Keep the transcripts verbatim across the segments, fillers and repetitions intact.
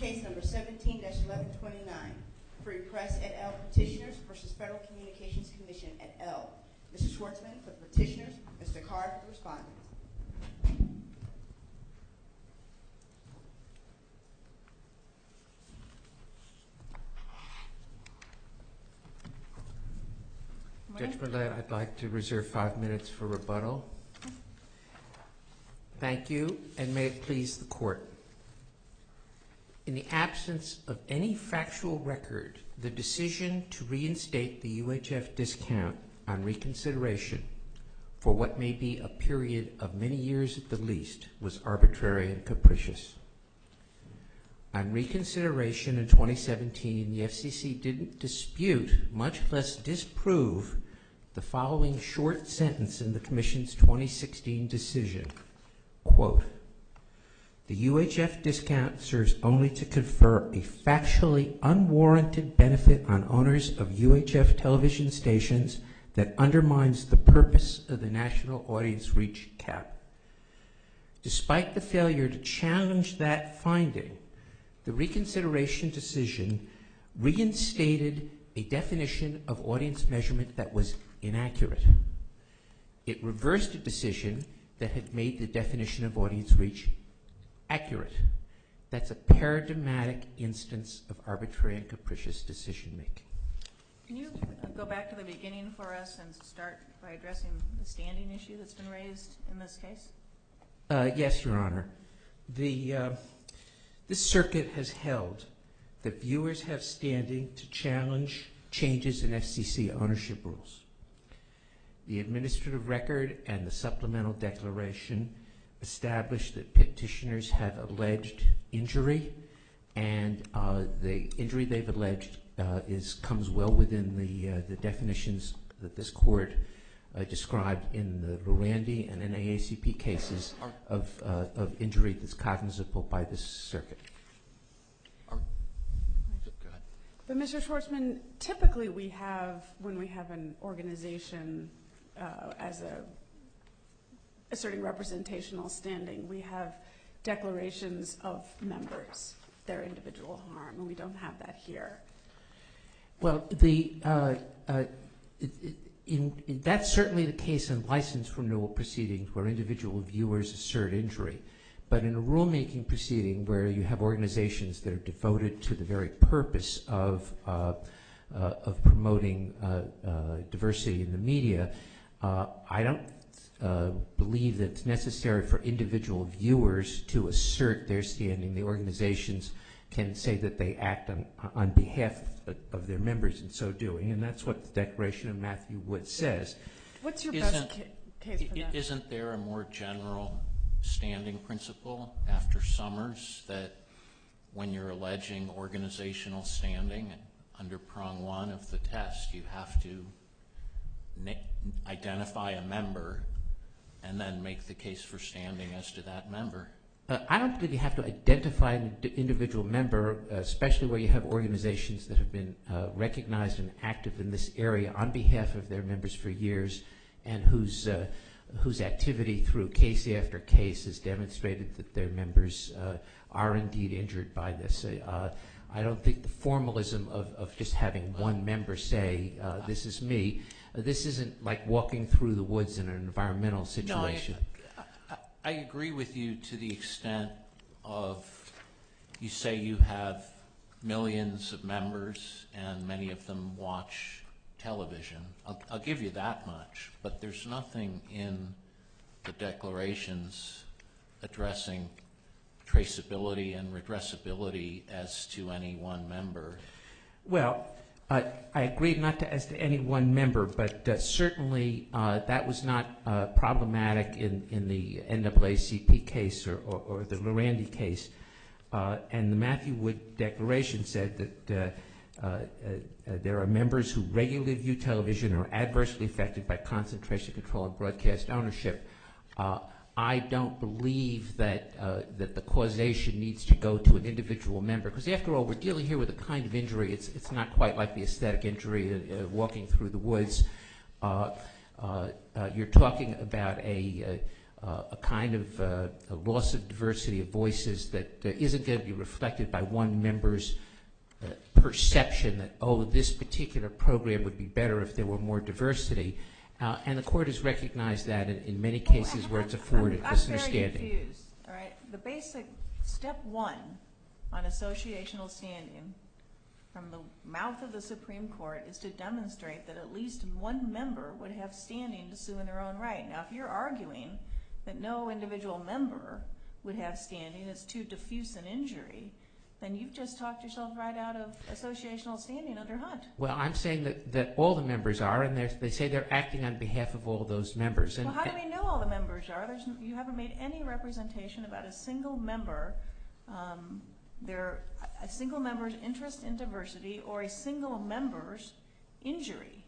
Case number seventeen dash eleven twenty-nine, Free Press et al. Petitioners versus Federal Communications Commission et al. Mister Schwartzman for the petitioners, Mister Card for the respondents. Judge Millett, I'd like to reserve five minutes for rebuttal. Thank you, and may it please the Court. In the absence of any factual record, the decision to reinstate the U H F discount on reconsideration for what may be a period of many years at the least was arbitrary and capricious. On reconsideration in twenty seventeen, the F C C didn't dispute, much less disprove, the following short sentence in the Commission's twenty sixteen decision. Quote, "The U H F discount serves only to confer a factually unwarranted benefit on owners of U H F television stations that undermines the purpose of the national audience reach cap." Despite the failure to challenge that finding, the reconsideration decision reinstated a definition of audience measurement that was inaccurate. It reversed a decision that had made the definition of audience reach accurate. That's a paradigmatic instance of arbitrary and capricious decision-making. Can you go back to the beginning for us and start by addressing the standing issue that's been raised in this case? Uh, yes, Your Honor. The, uh, this circuit has held that viewers have standing to challenge changes in F C C ownership rules. The administrative record and the supplemental declaration established that petitioners have alleged injury, and uh, the injury they've alleged uh, is comes well within the uh, the definitions that this court uh, described in the Lurandi and N double A C P cases of uh, of injury that's cognizable by this circuit. But Mister Schwartzman, typically we have, when we have an organization uh, as a asserting representational standing, we have declarations of members, their individual harm, and we don't have that here. Well, the uh, uh, it, it, in, in, that's certainly the case in license renewal proceedings where individual viewers assert injury. But in a rulemaking proceeding where you have organizations that are devoted to the very purpose of uh, uh, of promoting uh, uh, diversity in the media, uh, I don't uh, believe that it's necessary for individual viewers to assert their standing. The organizations can say that they act on on behalf of, of their members in so doing, and that's what the Declaration of Matthew Wood says. What's your Isn't, best ca case for that? Isn't there a more general standing principle after Summers that when you're alleging organizational standing under prong one of the test, you have to identify a member and then make the case for standing as to that member? Uh, I don't believe you have to identify an individual member, uh, especially where you have organizations that have been uh, recognized and active in this area on behalf of their members for years, and whose uh, whose activity through case after case has demonstrated that their members uh, are indeed injured by this. Uh, I don't think the formalism of, of just having one member say, uh, this is me, uh, this isn't like walking through the woods in an environmental situation. No, I, I, I agree with you to the extent of, you say you have millions of members and many of them watch television. I'll, I'll give you that much, but there's nothing in the declarations addressing traceability and redressability as to any one member. Well, uh, I agree not to, as to any one member, but uh, certainly uh, that was not uh, problematic in, in the N double A C P case or, or, or the Lurandi case. Uh, and the Matthew Wood Declaration said that uh, Uh, uh, uh, there are members who regularly view television or are adversely affected by concentration control and broadcast ownership. Uh, I don't believe that uh, that the causation needs to go to an individual member, because after all, we're dealing here with a kind of injury. It's it's not quite like the aesthetic injury, uh, uh, walking through the woods. Uh, uh, uh, you're talking about a uh, uh, a kind of uh, a loss of diversity of voices that uh, isn't going to be reflected by one member's uh, perception that, oh, this particular program would be better if there were more diversity. Uh, and the court has recognized that in, in many cases where it's afforded I'm, I'm listener very standing. confused. All right, the basic step one on associational standing from the mouth of the Supreme Court is to demonstrate that at least one member would have standing to sue in their own right. Now, if you're arguing that no individual member would have standing, it's too diffuse an injury, then you've just talked yourself right out of associational standing under Hunt. Well, I'm saying that, that all the members are, and they say they're acting on behalf of all those members. And, well, how do we know all the members are? There's, you haven't made any representation about a single member, um, their, a single member's interest in diversity or a single member's injury,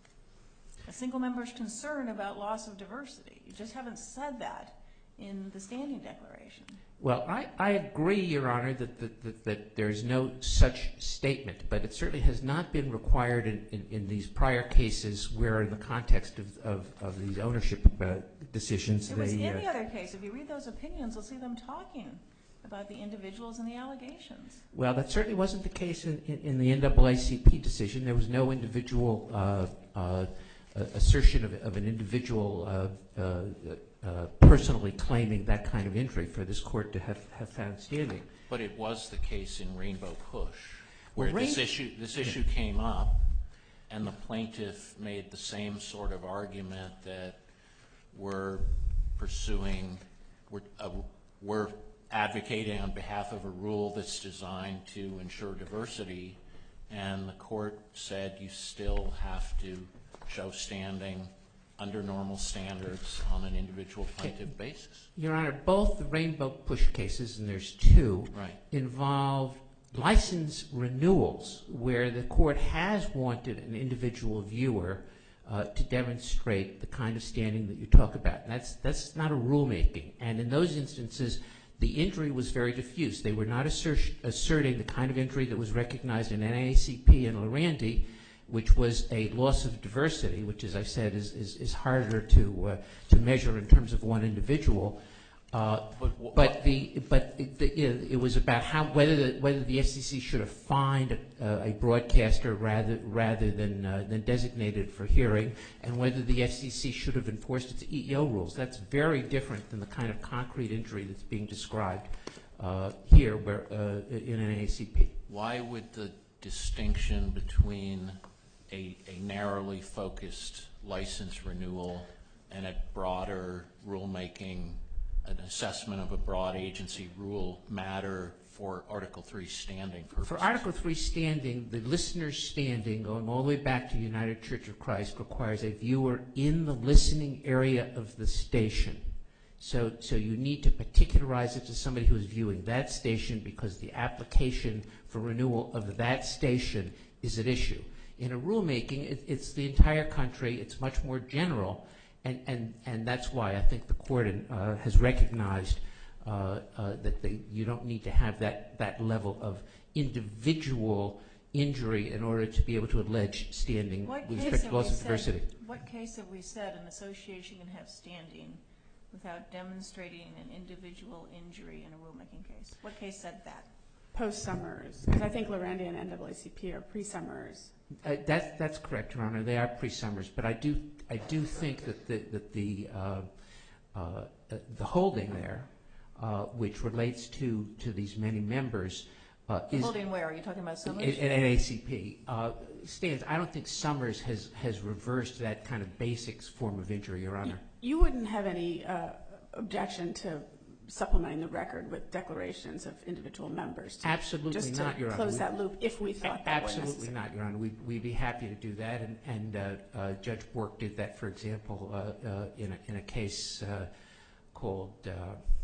a single member's concern about loss of diversity. You just haven't said that in the standing declaration. Well, I, I agree, Your Honor, that, that, that, that there is no such statement, but it certainly has not been required in, in, in these prior cases where in the context of, of, of these ownership uh, decisions It they... was any uh, other case. If you read those opinions, you'll see them talking about the individuals and the allegations. Well, that certainly wasn't the case in, in, in the N double A C P decision. There was no individual uh, uh, assertion of, of an individual uh, uh, uh, personally claiming that kind of injury for this court to have, have found standing. But it was the case in Rainbow Push, where Well, this Rain- issue this issue came up, and the plaintiff made the same sort of argument that we're pursuing, we're, uh, we're advocating on behalf of a rule that's designed to ensure diversity, and the court said you still have to show standing under normal standards on an individual plaintiff basis. Your Honor, both the Rainbow Push cases, and there's two, Right. involve license renewals where the court has wanted an individual viewer uh, to demonstrate the kind of standing that you talk about. And that's, that's not a rulemaking. And in those instances, the injury was very diffuse. They were not assert, asserting the kind of injury that was recognized in N double A C P and Lorandi, which was a loss of diversity, which, as I said, is, is, is harder to, uh, to measure in terms of one individual. Uh, But, but the but it, the, you know, it was about how whether the, whether the F C C should have fined a, a broadcaster rather rather than uh, than designated for hearing, and whether the F C C should have enforced its E E O rules. That's very different than the kind of concrete injury that's being described uh, here, where uh, in an N double A C P. why would the distinction between a, a narrowly focused license renewal and a broader rulemaking, an assessment of a broad agency rule matter for Article three standing purposes? For Article three standing, the listener's standing, going all the way back to United Church of Christ, requires a viewer in the listening area of the station. So, so you need to particularize it to somebody who is viewing that station because the application for renewal of that station is at issue. In a rulemaking, it, it's the entire country. It's much more general, and, and, and that's why I think the court uh, has recognized uh, uh, that they, you don't need to have that, that level of individual injury in order to be able to allege standing What with case respect have to loss we of diversity. said, what case have we said an association can have standing without demonstrating an individual injury in a rulemaking case? What case said that? Post-Summers, because I think Lorandi and N double A C P are pre-Summers. Uh, that's that's correct, Your Honor. They are pre-Summers, but I do I do think that the that the uh, uh, uh, the holding there, uh, which relates to to these many members, uh, is Holding where? Are you talking about Summers? at N double A C P uh, stands. I don't think Summers has has reversed that kind of basics form of injury, Your Honor. You wouldn't have any uh, objection to supplementing the record with declarations of individual members? To, Absolutely just to not, Your Honor. close We- that loop if we thought that were Absolutely necessary. not, Your Honor. We'd, we'd be happy to do that, and, and uh, uh, Judge Bork did that, for example, uh, uh, in, a, in a case uh, called, uh,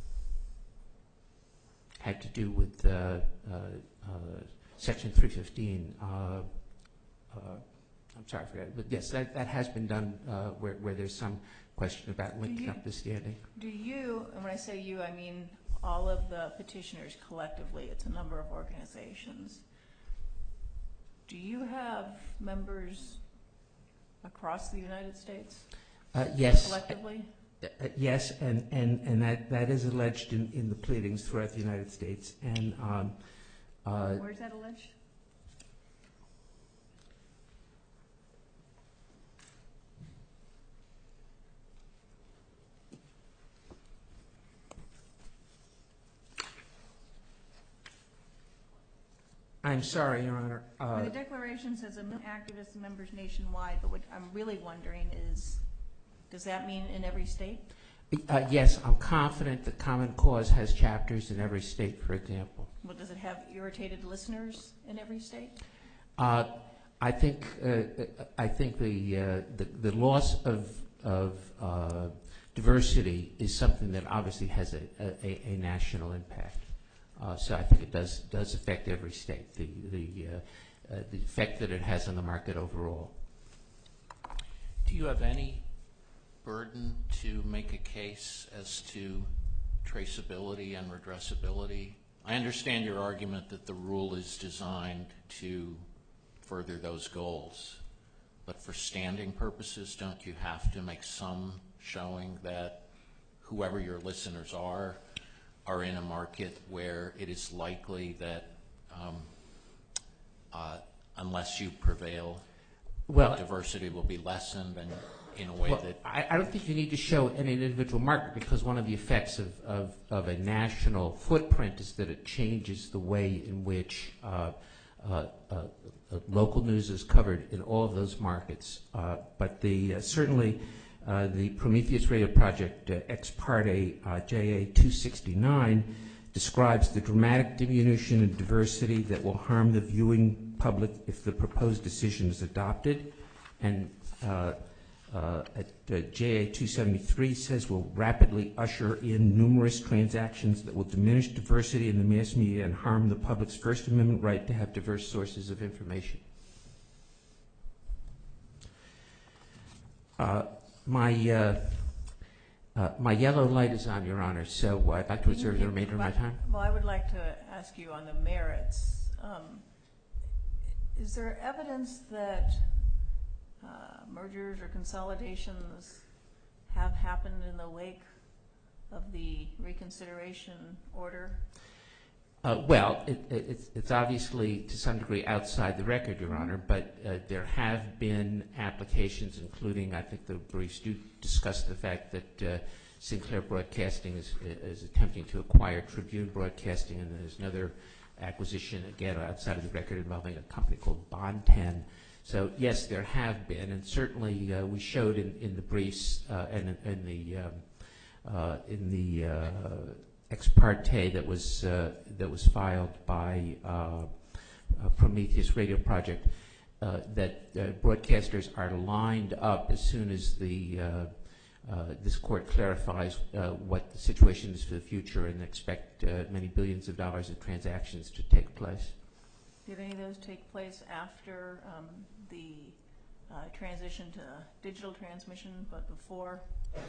had to do with uh, uh, uh, Section three fifteen. Uh, uh, I'm sorry for that, but yes, that, that has been done uh, where, where there's some question about linking you- up the standing. Do you, and when I say you, I mean all of the petitioners collectively, it's a number of organizations. Do you have members across the United States Uh, yes, collectively? Uh, yes, and, and, and that, that is alleged in, in the pleadings throughout the United States. And um, uh, Where's that alleged? I'm sorry, Your Honor. Uh, Well, the declaration says a million activist members nationwide, but what I'm really wondering is, does that mean in every state? uh, yes, I'm confident that Common Cause has chapters in every state, for example. Well, does it have irritated listeners in every state? Uh, I think uh, I think the, uh, the the loss of of uh, diversity is something that obviously has a, a, a national impact. Uh, so I think it does does affect every state. The the uh, uh, the effect that it has on the market overall. Do you have any burden to make a case as to traceability and redressability? I understand your argument that the rule is designed to further those goals, but for standing purposes, don't you have to make some showing that whoever your listeners are are in a market where it is likely that um, uh, unless you prevail, Well, diversity will be lessened and in a way well, that... I, I don't think you need to show any individual market, because one of the effects of, of, of a national footprint is that it changes the way in which uh, uh, uh, uh, local news is covered in all of those markets. Uh, but the uh, certainly uh, the Prometheus Radio Project uh, ex parte uh, J A two sixty-nine describes the dramatic diminution in diversity that will harm the viewing public if the proposed decision is adopted, and uh, uh, at uh, J A two seventy-three says will rapidly usher in numerous transactions that will diminish diversity in the mass media and harm the public's First Amendment right to have diverse sources of information. Uh, my uh, uh, my yellow light is on, Your Honor, so I'd like to reserve the remainder of my time. Well, I would like to ask you on the merits. Um, is there evidence that uh, mergers or consolidations have happened in the wake of the reconsideration order? Uh, well, it, it, it's, it's obviously to some degree outside the record, Your Honor, but uh, there have been applications, including, I think the briefs do discuss the fact that uh, Sinclair Broadcasting is, is attempting to acquire Tribune Broadcasting, and there's another acquisition, again, outside of the record involving a company called Bonten. So, yes, there have been, and certainly uh, we showed in, in the briefs uh, and in the, um, uh, in the uh, ex parte that was uh, that was filed by uh, uh, Prometheus Radio Project uh, that uh, broadcasters are lined up as soon as the uh, uh, this court clarifies uh, what the situation is for the future, and expect uh, many billions of dollars of transactions to take place. Did any of those take place after um, the uh, transition to digital transmission, but before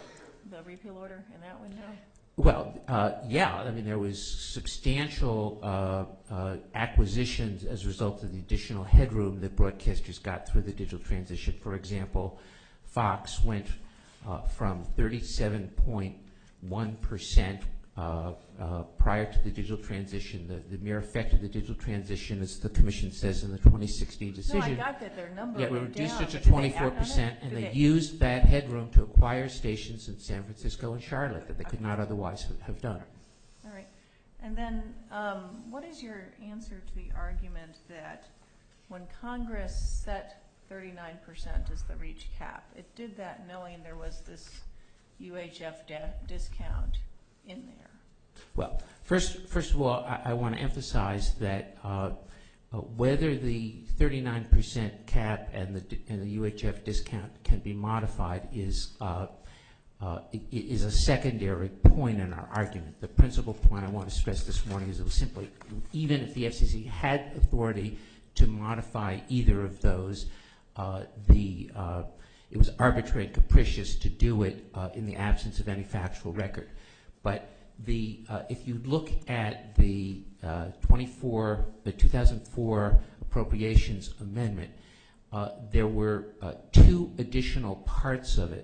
the repeal order in that window? Well, uh, yeah. I mean, there was substantial uh, uh, acquisitions as a result of the additional headroom that broadcasters got through the digital transition. For example, Fox went uh, from thirty-seven point one percent uh, uh, prior to the digital transition. The, the mere effect of the digital transition, as the Commission says in the twenty sixteen decision. No, I got that their number Yeah, we went reduced down, it to but did they twenty-four act on it? percent, and Did they they- used that headroom to acquire stations in San Francisco and Charlotte that they could not otherwise have- have done. All right. And then um, what is your answer to the argument that when Congress set thirty-nine percent as the reach cap, it did that knowing there was this U H F de- discount in there? Well, first, first of all, I, I want to emphasize that uh, uh, whether the thirty-nine percent cap and the and the U H F discount can be modified is uh, uh, is a secondary point in our argument. The principal point I want to stress this morning is it was simply, even if the F C C had authority to modify either of those, uh, the uh, it was arbitrary and capricious to do it uh, in the absence of any factual record. But the uh, if you look at the uh, twenty-four, the two thousand four Appropriations Amendment, uh, there were uh, two additional parts of it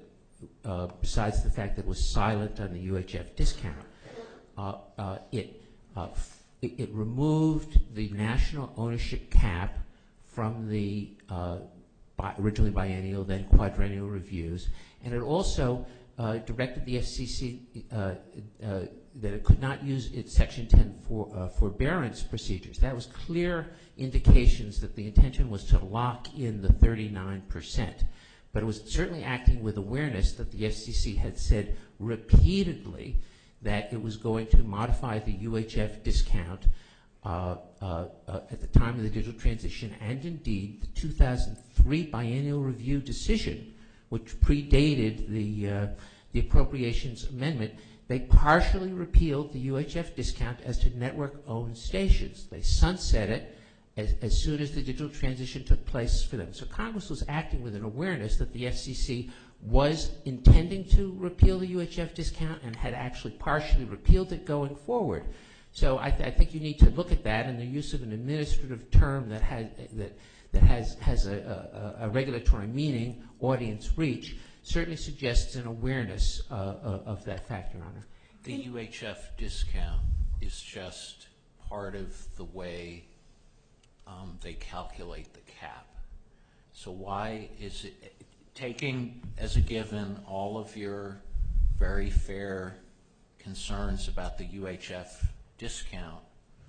uh, besides the fact that it was silent on the U H F discount, uh, uh, it, uh, f- it it removed the national ownership cap from the uh, bi- originally biennial, then quadrennial reviews, and it also uh, directed the F C C uh, uh, that it could not use its Section ten for, uh, forbearance procedures. That was clear indications that the intention was to lock in the thirty-nine percent. But it was certainly acting with awareness that the F C C had said repeatedly that it was going to modify the U H F discount uh, uh, uh, at the time of the digital transition, and indeed the two thousand three biennial review decision, which predated the, uh, the appropriations amendment. They partially repealed the U H F discount as to network-owned stations. They sunset it as, as soon as the digital transition took place for them. So Congress was acting with an awareness that the F C C was intending to repeal the U H F discount and had actually partially repealed it going forward. So I, th- I think you need to look at that, and the use of an administrative term that has that that has has a, a, a regulatory meaning, audience reach, certainly suggests an awareness uh, uh, of that fact, Your Honor. The U H F discount is just part of the way um, they calculate the cap. So why is it, taking as a given all of your very fair concerns about the U H F discount,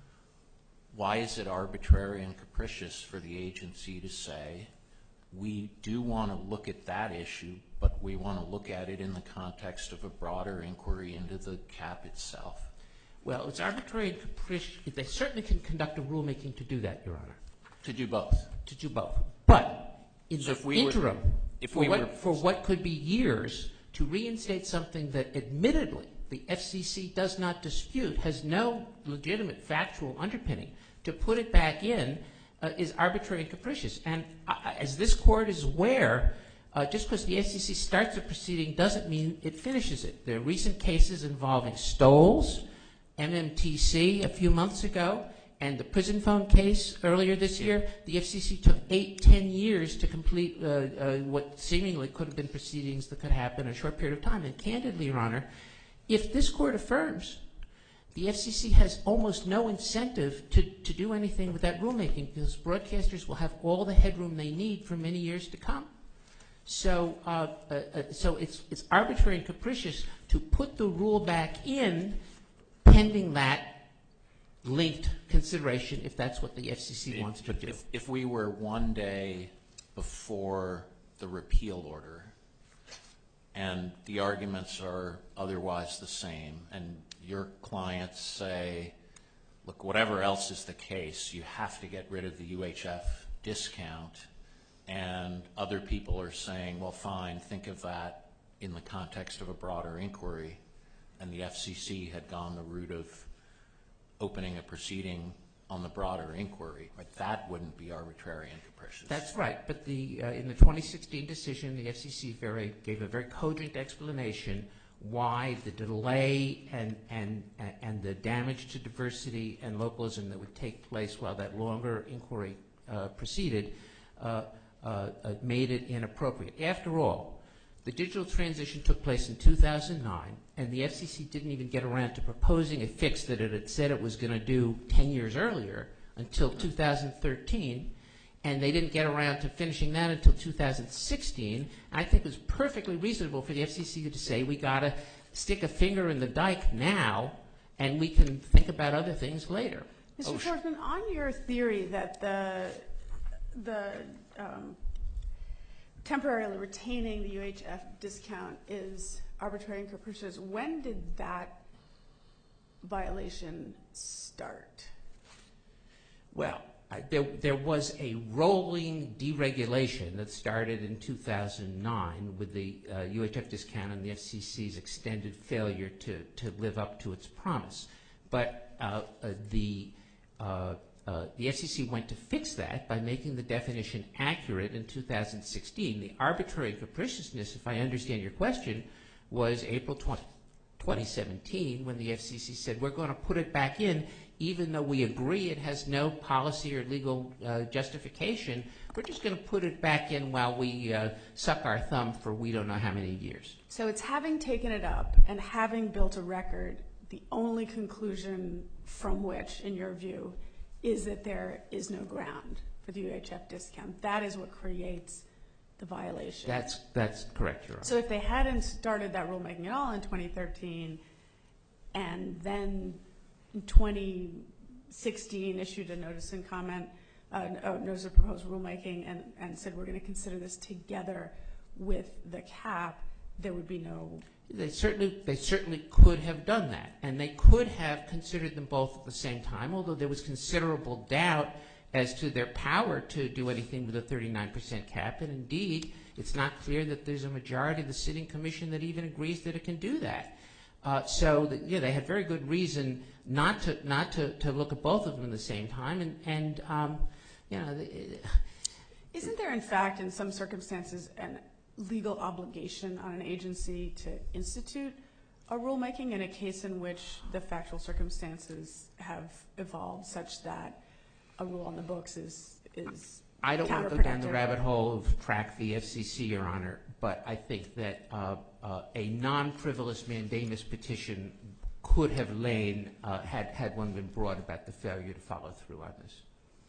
why is it arbitrary and capricious for the agency to say, we do want to look at that issue, but we want to look at it in the context of a broader inquiry into the cap itself? Well, it's arbitrary and capricious. They certainly can conduct a rulemaking to do that, Your Honor. To do both. To do both. But in So the if we were- interim, if for, we what, were- for what could be years, to reinstate something that admittedly the F C C does not dispute, has no legitimate factual underpinning, to put it back in uh, is arbitrary and capricious. And uh, as this Court is aware, uh, just because the F C C starts a proceeding doesn't mean it finishes it. There are recent cases involving Stolz, M M T C a few months ago, and the prison phone case earlier this year. The F C C took eight, ten years to complete uh, uh, what seemingly could have been proceedings that could happen in a short period of time. And candidly, Your Honor, if this Court affirms, the F C C has almost no incentive to, to do anything with that rulemaking, because broadcasters will have all the headroom they need for many years to come. So, uh, uh, uh, so it's, it's arbitrary and capricious to put the rule back in pending that linked consideration, if that's what the F C C wants to do. If, if we were one day before the repeal order and the arguments are otherwise the same, and your clients say, look, whatever else is the case, you have to get rid of the U H F discount, and other people are saying, well, fine, think of that in the context of a broader inquiry, and the F C C had gone the route of opening a proceeding on the broader inquiry, right? That wouldn't be arbitrary and capricious. That's right, but the, uh, in the twenty sixteen decision, the F C C very, gave a very cogent explanation why the delay and, and, and the damage to diversity and localism that would take place while that longer inquiry uh, proceeded uh, uh, uh, made it inappropriate. After all, the digital transition took place in two thousand nine, and the F C C didn't even get around to proposing a fix that it had said it was going to do ten years earlier until two thousand thirteen, and they didn't get around to finishing that until two thousand sixteen. I think it was perfectly reasonable for the F C C to say, we got to stick a finger in the dike now, and we can think about other things later. Mister Oh, Schwarzman, on your theory that the the um, temporarily retaining the U H F discount is arbitrary and capricious, when did that violation start? Well, I, there, there was a rolling deregulation that started in two thousand nine with the uh, U H F discount and the F C C's extended failure to, to live up to its promise. But uh, uh, the, uh, uh, the F C C went to fix that by making the definition accurate in two thousand sixteen. The arbitrary capriciousness, if I understand your question, was April twenty seventeen when the F C C said we're going to put it back in even though we agree it has no policy or legal uh, justification. We're just going to put it back in while we uh, suck our thumb for we don't know how many years. So it's having taken it up and having built a record, the only conclusion from which, in your view, is that there is no ground for the U H F discount. That is what creates the violation. That's that's correct, Your Honor. So if they hadn't started that rulemaking at all in twenty thirteen and then in twenty sixteen issued a notice and comment, uh, a notice of proposed rulemaking and, and said we're going to consider this together with the cap, there would be no... They certainly, they certainly could have done that, and they could have considered them both at the same time, although there was considerable doubt as to their power to do anything with a thirty-nine percent cap, and indeed, it's not clear that there's a majority of the sitting commission that even agrees that it can do that. Uh, so, that, yeah, they had very good reason not to not to, to look at both of them at the same time, and and um, you know. The, Isn't there, in fact, in some circumstances, an legal obligation on an agency to institute a rulemaking in a case in which the factual circumstances have evolved such that a rule on the books is is I don't want to go down the rabbit hole of track the F C C, Your Honor, but I think that uh, uh, a non-frivolous mandamus petition could have lain uh, had had one been brought about the failure to follow through on this.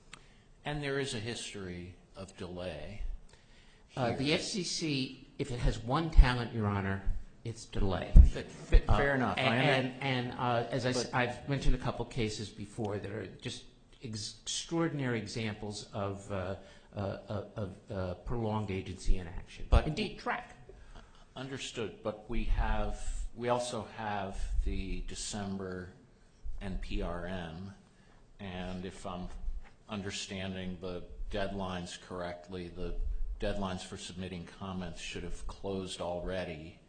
And there is a history of delay. Uh, the F C C, if it has one talent, Your Honor, it's delay. Fair, Uh, fair enough. And, I and, and uh, as I, s- but- I've mentioned a couple cases before that are just ex- extraordinary examples of, uh, uh, of uh, prolonged agency inaction. But- indeed, track. Understood, but we have, we also have the December N P R M, and if I'm understanding the deadlines correctly, the deadlines for submitting comments should have closed already.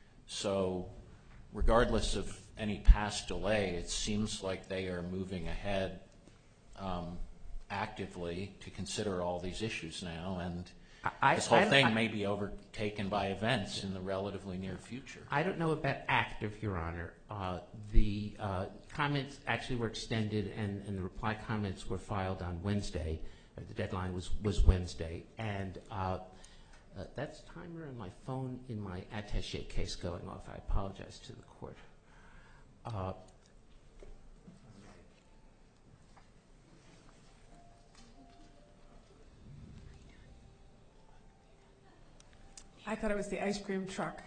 So regardless of any past delay, it seems like they are moving ahead um, actively to consider all these issues now, and I, this whole I- thing I- may be overtaken by events in the relatively near future. I don't know about active, Your Honor. Uh, the uh, comments actually were extended, and, and the reply comments were filed on Wednesday. Uh, the deadline was, was Wednesday, and uh, uh, that's timer on my phone in my attaché case going off. I apologize to the court. Uh, I thought it was the ice cream truck.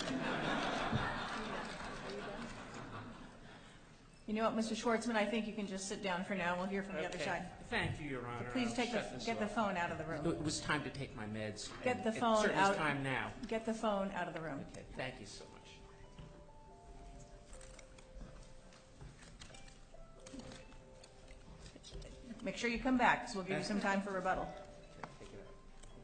You know what, Mister Schwartzman, I think you can just sit down for now. We'll hear from the other okay. side. Thank you, Your Honor. Please I'll take the, shut this get the off. phone out of the room. It was time to take my meds. Get and the it phone certainly out. is time now. Get the phone out of the room. Okay, thank you so much. Make sure you come back, because we'll give you some time for rebuttal. Take it out.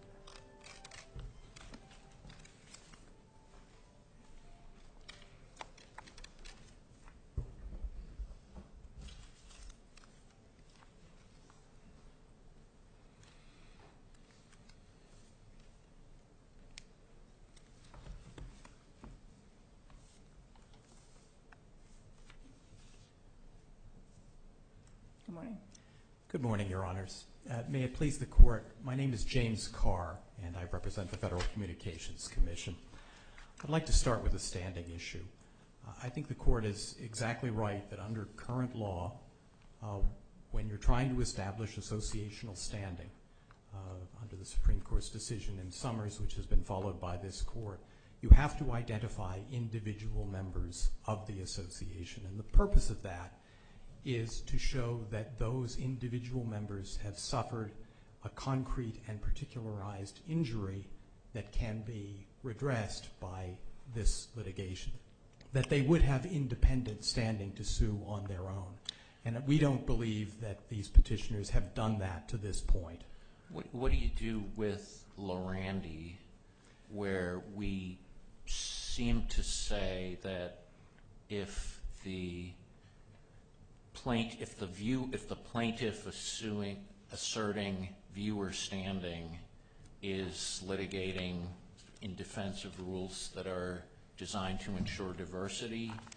Good morning. Good morning, Your Honors. Uh, may it please the Court, my name is James Carr, and I represent the Federal Communications Commission. I'd like to start with a standing issue. Uh, I think the Court is exactly right that under current law, uh, when you're trying to establish associational standing, uh, under the Supreme Court's decision in Summers, which has been followed by this Court, you have to identify individual members of the association. And the purpose of that is to show that those individual members have suffered a concrete and particularized injury that can be redressed by this litigation, that they would have independent standing to sue on their own. And we don't believe that these petitioners have done that to this point. What, what do you do with Lorandi, where we seem to say that if the plaint, if the view, if the plaintiff assuing, asserting viewer standing is litigating in defense of rules that are designed to ensure diversity,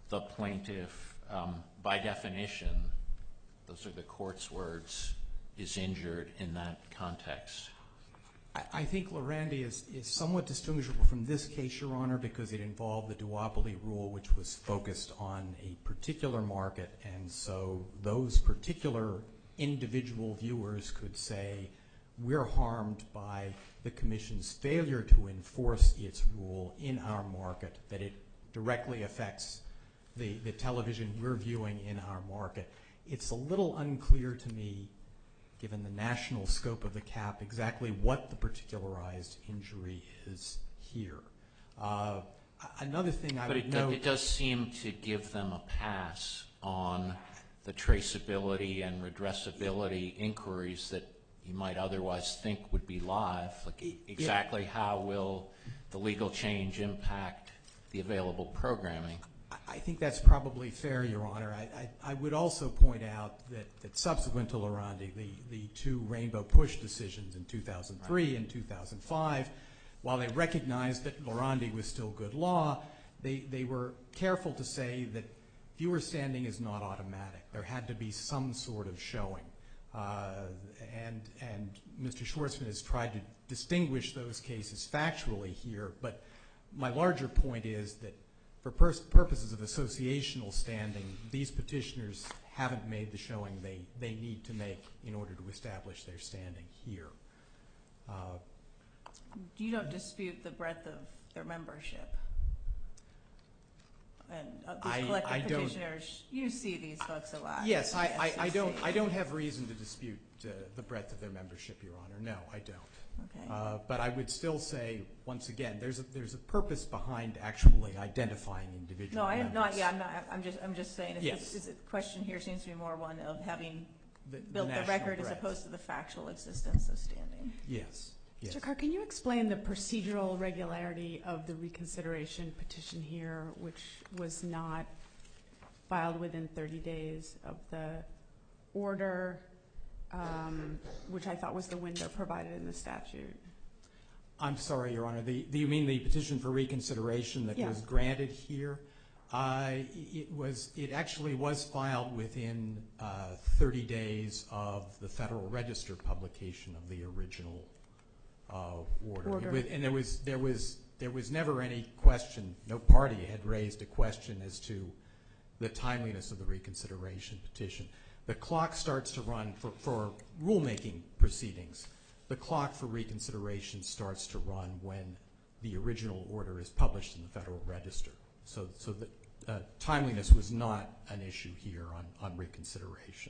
the plaintiff, um, by definition, those are the court's words, is injured in that context? I, I think Lorandi is, is somewhat distinguishable from this case, Your Honor, because it involved the duopoly rule, which was focused on a particular market, and so those particular individual viewers could say, we're harmed by the Commission's failure to enforce its rule in our market, that it directly affects the, the television we're viewing in our market. It's a little unclear to me, given the national scope of the cap, exactly what the particularized injury is here. Uh, another thing I but would it, note... But it does seem to give them a pass on the traceability and redressability inquiries that you might otherwise think would be live, like exactly yeah. how will the legal change impact the available programming? I think that's probably fair, Your Honor. I, I, I would also point out that, that subsequent to Lorandi, the, the two Rainbow Push decisions in two thousand three right. and two thousand five, while they recognized that Lorandi was still good law, they, they were careful to say that viewer standing is not automatic. There had to be some sort of showing. Uh, and, and Mister Schwartzman has tried to distinguish those cases factually here, but my larger point is that for pers- purposes of associational standing, these petitioners haven't made the showing they, they need to make in order to establish their standing here. Uh, you don't dispute the breadth of their membership? And uh, these I, collective I petitioners, you see these folks a lot. Yes, I, I, I don't. I don't have reason to dispute uh, the breadth of their membership, Your Honor. No, I don't. Okay. Uh, but I would still say, once again, there's a, there's a purpose behind actually identifying individual. No, I am members. not. Yeah, I'm not. I'm just. I'm just saying. It's, Yes. it's, it's, the question here seems to be more one of having the, built the, the record breadth. as opposed to the factual existence of standing. Yes. Yes. Mister Carr, can you explain the procedural regularity of the reconsideration petition here, which was not filed within thirty days of the order, um, which I thought was the window provided in the statute? I'm sorry, Your Honor. The, the, you mean the petition for reconsideration that yeah. was granted here? Uh, it was. It actually was filed within uh, thirty days of the Federal Register publication of the original Uh, order. order. With, and there was there was there was never any question. No party had raised a question as to the timeliness of the reconsideration petition. The clock starts to run for, for rulemaking proceedings. The clock for reconsideration starts to run when the original order is published in the Federal Register. So so the uh, timeliness was not an issue here on on reconsideration.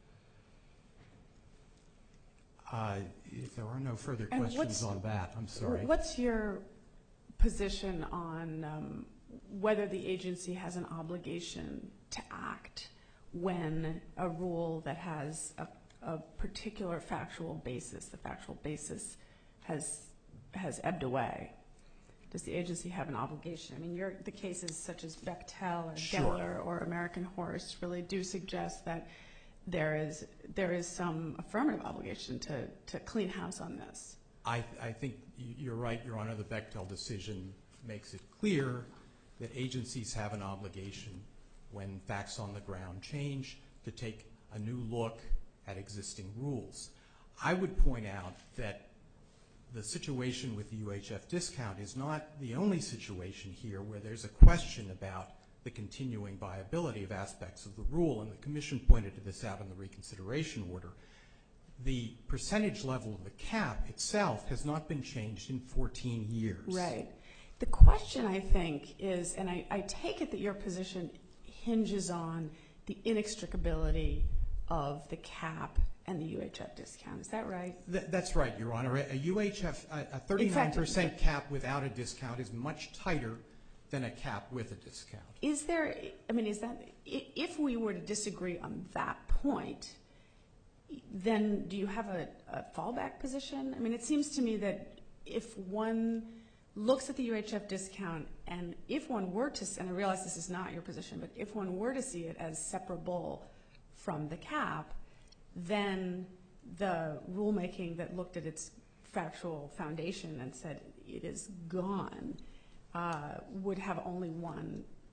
Uh, if there are no further And questions on that, I'm sorry. What's your position on um, whether the agency has an obligation to act when a rule that has a, a particular factual basis, the factual basis has has ebbed away? Does the agency have an obligation? I mean, your, the cases such as Bechtel or Sure. Geller or American Horse really do suggest that there is there is some affirmative obligation to, to clean house on this. I, I think you're right, Your Honor. The Bechtel decision makes it clear that agencies have an obligation when facts on the ground change to take a new look at existing rules. I would point out that the situation with the U H F discount is not the only situation here where there's a question about the continuing viability of aspects of the rule, and the Commission pointed to this out in the reconsideration order. The percentage level of the cap itself has not been changed in fourteen years. Right. The question, I think, is, and I, I take it that your position hinges on the inextricability of the cap and the U H F discount. Is that right? Th- that's right, Your Honor. A, a U H F, a, a thirty-nine percent cap without a discount is much tighter than a cap with a discount. Is there, I mean, is that, if we were to disagree on that point, then do you have a, a fallback position? I mean, it seems to me that if one looks at the U H F discount, and if one were to, and I realize this is not your position, but if one were to see it as separable from the cap, then the rulemaking that looked at its factual foundation and said it is gone uh, would have only one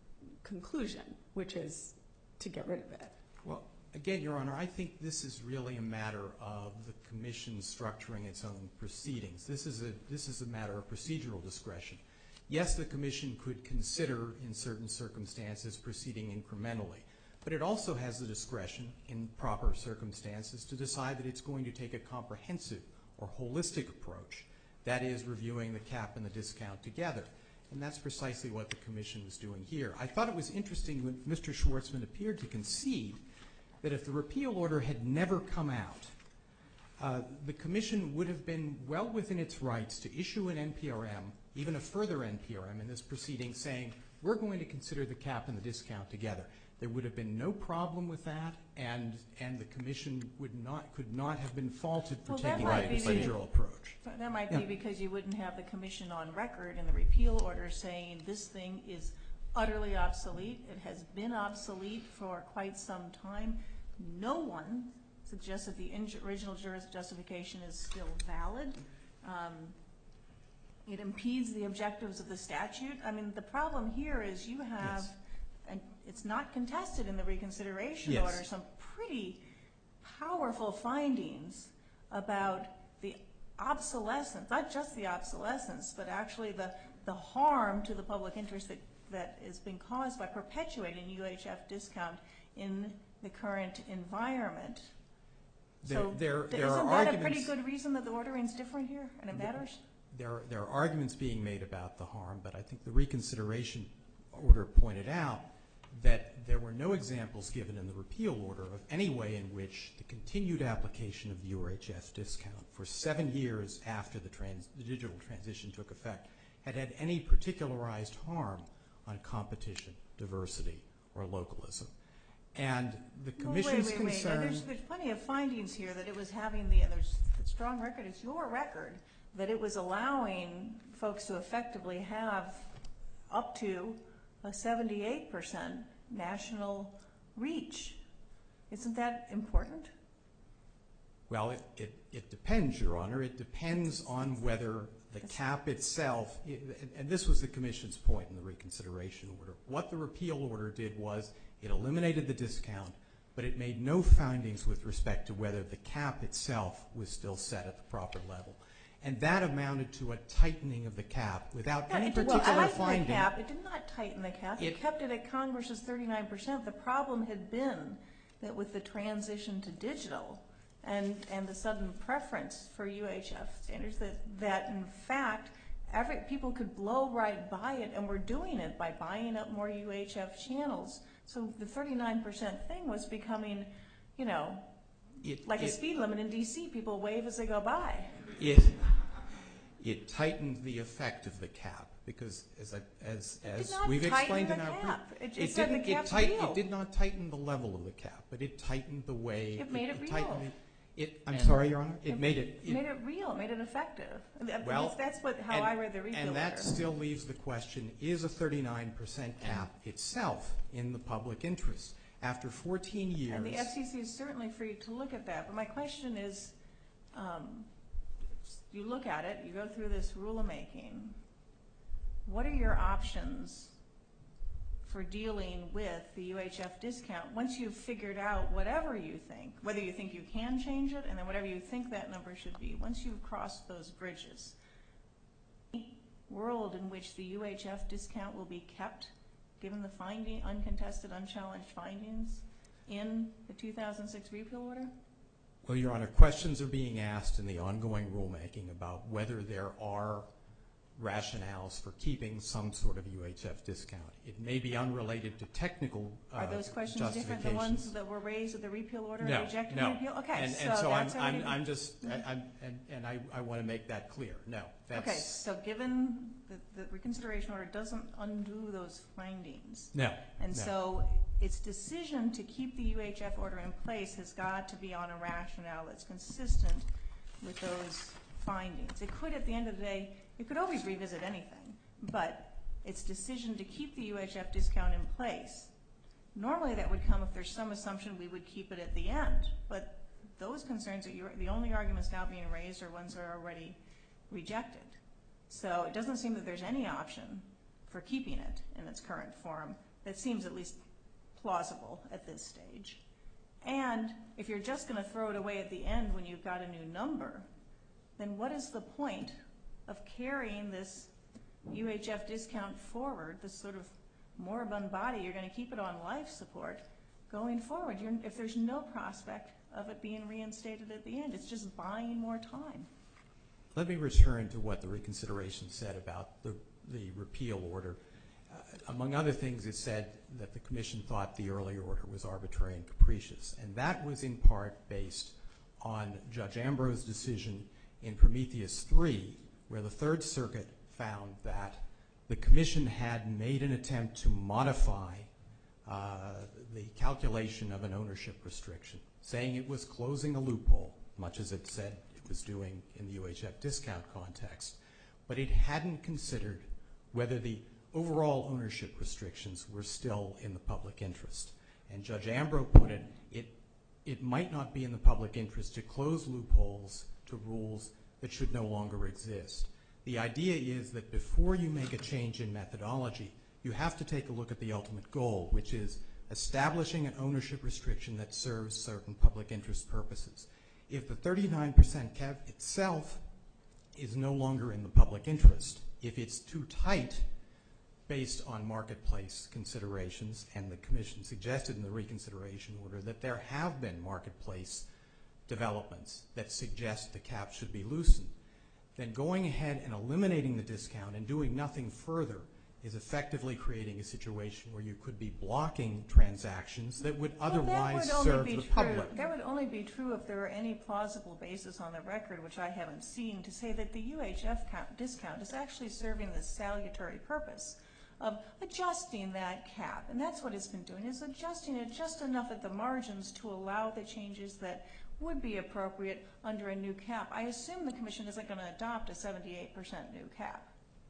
conclusion, which is to get rid of it. Well, again, Your Honor, I think this is really a matter of the Commission structuring its own proceedings. This is a this is a matter of procedural discretion. Yes, the Commission could consider, in certain circumstances, proceeding incrementally, but it also has the discretion, in proper circumstances, to decide that it's going to take a comprehensive or holistic approach, that is, reviewing the cap and the discount together. And that's precisely what the Commission was doing here. I thought it was interesting when Mister Schwartzman appeared to concede that if the repeal order had never come out, uh, the Commission would have been well within its rights to issue an N P R M, even a further N P R M in this proceeding, saying we're going to consider the cap and the discount together. There would have been no problem with that, and and the Commission would not could not have been faulted for Well, that taking might a be procedural approach. That might Yeah. be because you wouldn't have the Commission on record in the repeal order saying this thing is utterly obsolete. It has been obsolete for quite some time. No one suggests that the original justification is still valid. Um, it impedes the objectives of the statute. I mean, the problem here is you have, Yes. and it's not contested in the reconsideration Yes. order, some pretty powerful findings about the obsolescence, not just the obsolescence, but actually the, the harm to the public interest that, that is being caused by perpetuating U H F discount in the current environment. There- So there- th- there are isn't that a arguments- pretty good reason that the ordering's different here, and it matters? There, there are arguments being made about the harm, but I think the reconsideration order pointed out that there were no examples given in the repeal order of any way in which the continued application of the U H F discount for seven years after the, trans, the digital transition took effect had had any particularized harm on competition, diversity, or localism. And the Well, Commission's wait, wait, wait. Now, concern... there's, there's plenty of findings here that it was having the, and there's the strong record, it's your record, that it was allowing folks to effectively have up to a seventy-eight percent national reach. Isn't that important? Well, it, it, it depends, Your Honor. It depends on whether the cap itself, and, and this was the Commission's point in the reconsideration order. What the repeal order did was it eliminated the discount, but it made no findings with respect to whether the cap itself was still set at the proper level. And that amounted to a tightening of the cap without No, any it did particular not tighten finding. the cap. It did not tighten the cap. It, It- kept it at Congress's thirty-nine percent. The problem had been that with the transition to digital and, and the sudden preference for U H F standards, that, that in fact every people could blow right by it, and we're doing it by buying up more U H F channels. So the thirty-nine percent thing was becoming, you know, It, like a it, speed limit in D C. People wave as they go by. it, it tightened the effect of the cap because, as I, as It as did not we've tighten explained the in our cap. It just it said the didn't. It, cap's tight, real. it did not tighten the level of the cap, but it tightened the way. It made it real. tightened the- it, I'm And- sorry, Your Honor. It, It made it. It made it real, made it effective. That- Well, that's, that's what how and, I read the repeal and that order. still leaves the question: is a thirty-nine percent cap itself in the public interest? After fourteen years, And the F C C is certainly free to look at that. But my question is, um, you look at it, you go through this rulemaking. What are your options for dealing with the U H F discount once you've figured out whatever you think, whether you think you can change it, and then whatever you think that number should be, once you've crossed those bridges? World in which the U H F discount will be kept, given the finding, uncontested, unchallenged findings in the two thousand six repeal order? well, Your Honor, questions are being asked in the ongoing rulemaking about whether there are rationales for keeping some sort of U H F discount. It may be unrelated to technical uh, Are those questions different than justifications. ones that were raised at the repeal order and No, rejected no. in the repeal? Okay, and, so, and so that's I'm, already I'm, been- I'm just, I, I'm, and, and I, I want to make that clear. No, that's Okay, so given that the reconsideration order doesn't undo those findings, no. and no. so its decision to keep the U H F order in place has got to be on a rationale that's consistent with those findings. It could, at the end of the day, it could always revisit anything, but its decision to keep the U H F discount in place, normally that would come if there's some assumption we would keep it at the end, but those concerns, that you're, the only arguments now being raised are ones that are already rejected. So it doesn't seem that there's any option for keeping it in its current form that seems at least plausible at this stage. And if you're just going to throw it away at the end when you've got a new number, then what is the point of carrying this U H F discount forward, this sort of moribund body? You're going to keep it on life support going forward. You're, if there's no prospect of it being reinstated at the end, it's just buying more time. Let me return to what the reconsideration said about the, the repeal order. Uh, among other things, it said that the Commission thought the earlier order was arbitrary and capricious, and that was in part based on Judge Ambrose's decision in Prometheus three, where the Third Circuit found that the Commission had made an attempt to modify uh, the calculation of an ownership restriction, saying it was closing a loophole, much as it said it was doing in the U H F discount context, but it hadn't considered whether the overall ownership restrictions were still in the public interest. And Judge Ambrose put it, it, it might not be in the public interest to close loopholes to rules that should no longer exist. The idea is that before you make a change in methodology, you have to take a look at the ultimate goal, which is establishing an ownership restriction that serves certain public interest purposes. If the thirty-nine percent cap itself is no longer in the public interest, if it's too tight based on marketplace considerations, and the Commission suggested in the reconsideration order that there have been marketplace developments that suggest the cap should be loosened, then going ahead and eliminating the discount and doing nothing further is effectively creating a situation where you could be blocking transactions that would otherwise well, that would serve only be the true. public. That would only be true if there were any plausible basis on the record, which I haven't seen, to say that the U H F count, discount is actually serving the salutary purpose of adjusting that cap. And that's what it's been doing, is adjusting it just enough at the margins to allow the changes that would be appropriate under a new cap. I assume the Commission isn't going to adopt a seventy-eight percent new cap.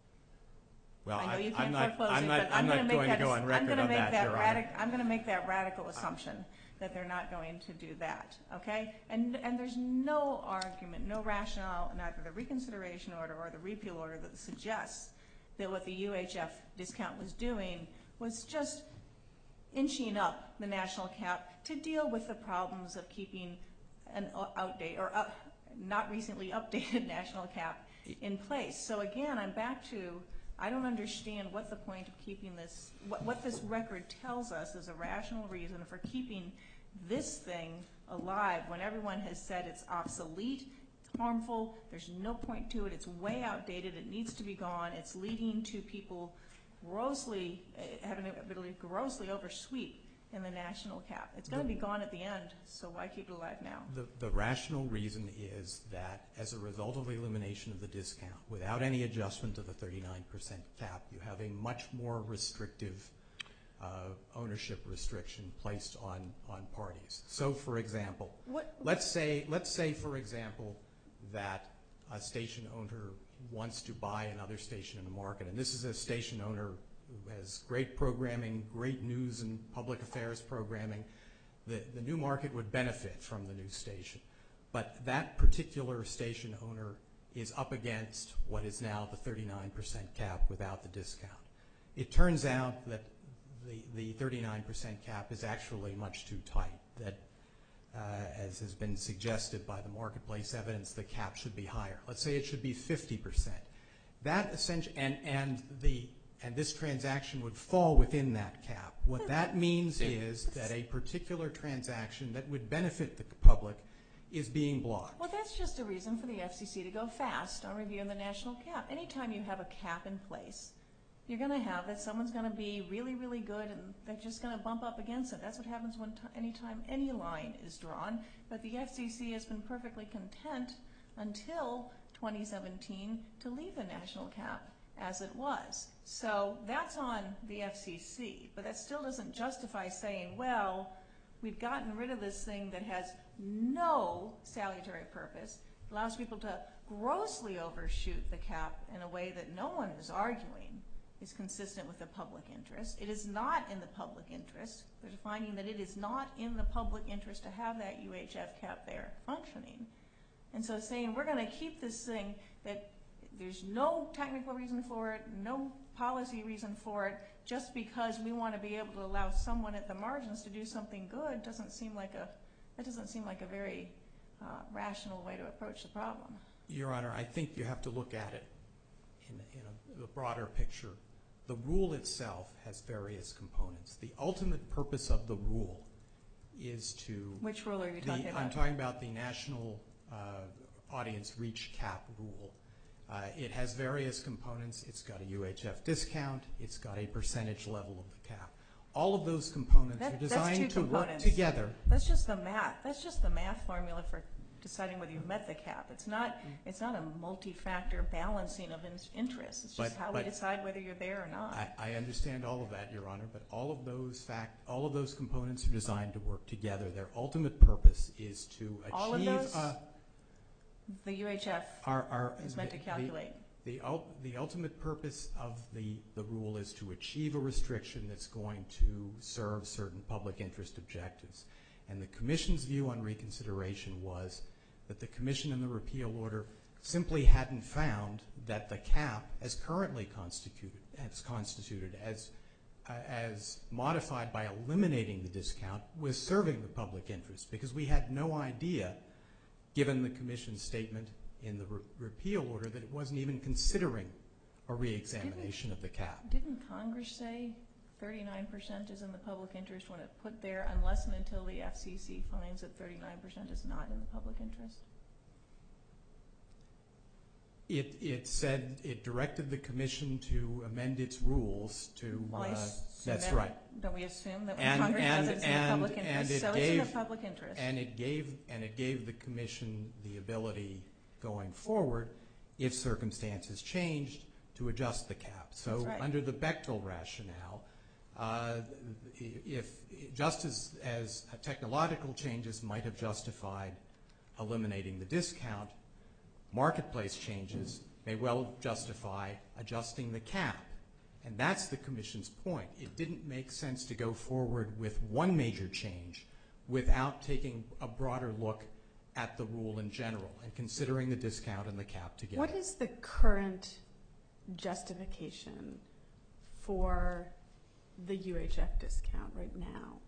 Well, I know you I, can't I'm not, foreclose I'm it, not, but I'm I'm going not to make going that. to go on I'm record going to on make that, that Your radic- Honor. I'm going to make that radical assumption that they're not going to do that. Okay, and and there's no argument, no rationale in either the reconsideration order or the repeal order that suggests that what the U H F discount was doing was just inching up the national cap to deal with the problems of keeping an outdated or uh, not recently updated national cap in place. So again, I'm back to, I don't understand what the point of keeping this, what, what this record tells us is a rational reason for keeping this thing alive when everyone has said it's obsolete, harmful, there's no point to it, it's way outdated, it needs to be gone, it's leading to people grossly, uh, having the ability to grossly oversweep in the national cap. It's going to be gone at the end, so why keep it alive now? The, the rational reason is that as a result of the elimination of the discount, without any adjustment to the thirty-nine percent cap, you have a much more restrictive uh, ownership restriction placed on, on parties. So, for example, What, let's say, let's say, for example, that a station owner wants to buy another station in the market, and this is a station owner who has great programming, great news and public affairs programming. The, the new market would benefit from the new station. But that particular station owner is up against what is now the thirty-nine percent cap without the discount. It turns out that the, the thirty-nine percent cap is actually much too tight, that uh, as has been suggested by the marketplace evidence, the cap should be higher. Let's say it should be fifty percent. That essentially, and, and the And this transaction would fall within that cap. What that means is that a particular transaction that would benefit the public is being blocked. Well, that's just a reason for the F C C to go fast on reviewing the national cap. Anytime you have a cap in place, you're going to have that someone's going to be really, really good and they're just going to bump up against it. That's what happens when t- anytime any line is drawn. But the F C C has been perfectly content until twenty seventeen to leave the national cap as it was. So that's on the F C C, but that still doesn't justify saying, well, we've gotten rid of this thing that has no salutary purpose, allows people to grossly overshoot the cap in a way that no one is arguing is consistent with the public interest. It is not in the public interest. There's a finding that it is not in the public interest to have that U H F cap there functioning. And so saying we're going to keep this thing that there's no technical reason for it, no policy reason for it, just because we want to be able to allow someone at the margins to do something good doesn't seem like a that doesn't seem like a very uh, rational way to approach the problem. Your Honor, I think you have to look at it in, in a, a broader picture. The rule itself has various components. The ultimate purpose of the rule is to... Which rule are you the, talking about? I'm talking about the National uh, Audience Reach Cap rule. Uh, it has various components. It's got a U H F discount. It's got a percentage level of the cap. All of those components That- are that's designed two to components. work together. That's just the math. That's just the math formula for deciding whether you've met the cap. It's not. It's not a multi-factor balancing of in- interests. It's just But- how we but- decide whether you're there or not. I, I understand all of that, Your Honor, but all of those fact, all of those components are designed to work together. Their ultimate purpose is to achieve. All of those? uh, The U H F our, our, is meant to the- calculate. The, ul- the ultimate purpose of the, the rule is to achieve a restriction that's going to serve certain public interest objectives. And the Commission's view on reconsideration was that the Commission in the repeal order simply hadn't found that the cap, as currently constituted, as constituted, as uh, as modified by eliminating the discount, was serving the public interest, because we had no idea, given the Commission's statement in the re- repeal order, that it wasn't even considering a reexamination of the cap. Didn't Congress say thirty-nine percent is in the public interest when it put there, unless and until the F C C finds that thirty-nine percent is not in the public interest? It, it said, it directed the Commission to amend its rules to, Well, I uh, assume that's that- right. Don't we assume that when And- Congress and- does it, it's in the and- public and interest? it So it's in the gave- public interest. And it gave, and it gave the Commission the ability going forward, if circumstances changed, to adjust the cap. So That's right. under the Bechtel rationale, uh, if, just as, as technological changes might have justified eliminating the discount, marketplace changes may well justify adjusting the cap. And that's the Commission's point. It didn't make sense to go forward with one major change without taking a broader look at the rule in general and considering the discount and the cap together. What is the current justification for the U H F discount right now?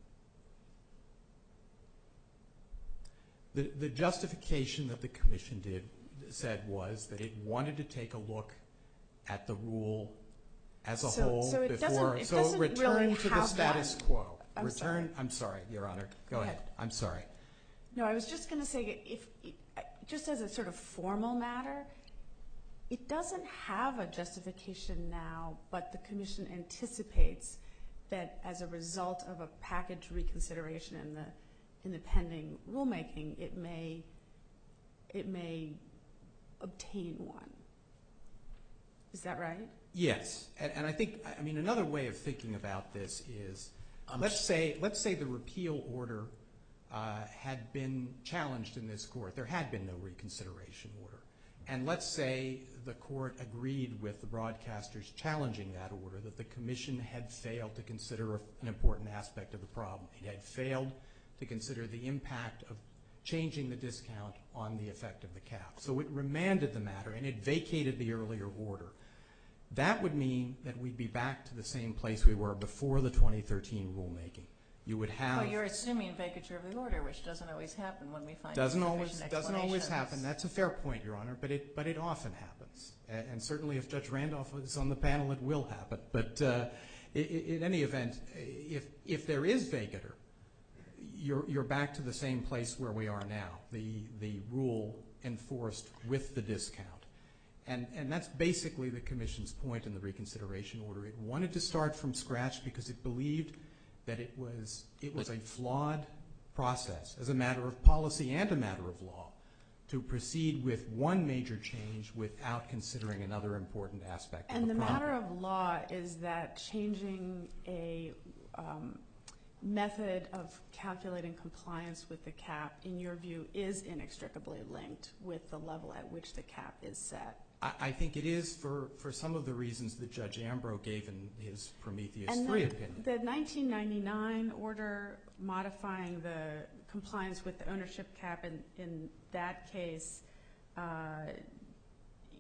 The, the justification that the Commission did said was that it wanted to take a look at the rule as a So- whole so it doesn't- before, it so doesn't return really to the have status one. quo. I'm return. sorry. I'm sorry, Your Honor. Go Go ahead. ahead. I'm sorry. No, I was just going to say, if just as a sort of formal matter, it doesn't have a justification now, but the Commission anticipates that as a result of a package reconsideration in the in the pending rulemaking, it may it may obtain one. Is that right? Yes, and, and I think, I mean, another way of thinking about this is, Um, let's say, let's say the repeal order uh, had been challenged in this court. There had been no reconsideration order. And let's say the court agreed with the broadcasters challenging that order, that the Commission had failed to consider a, an important aspect of the problem. It had failed to consider the impact of changing the discount on the effect of the cap. So it remanded the matter and it vacated the earlier order. That would mean that we'd be back to the same place we were before the twenty thirteen rulemaking. You would have... Well, you're assuming vacature of the order, which doesn't always happen when we find Doesn't insufficient always, doesn't always explanations. happen. That's a fair point, Your Honor, but it, but it often happens. And, and certainly if Judge Randolph is on the panel, it will happen. But uh, in, in any event, if, if there is vacatur, you're, you're back to the same place where we are now, the, the rule enforced with the discount. And, and that's basically the Commission's point in the reconsideration order. It wanted to start from scratch because it believed that it was, it was a flawed process as a matter of policy and a matter of law to proceed with one major change without considering another important aspect of And the the problem. matter of law is that changing a um, method of calculating compliance with the cap, in your view, is inextricably linked with the level at which the cap is set. I, I think it is for, for some of the reasons that Judge Ambrose gave in his Prometheus And three the, opinion. the nineteen ninety-nine order modifying the compliance with the ownership cap in, in that case, uh,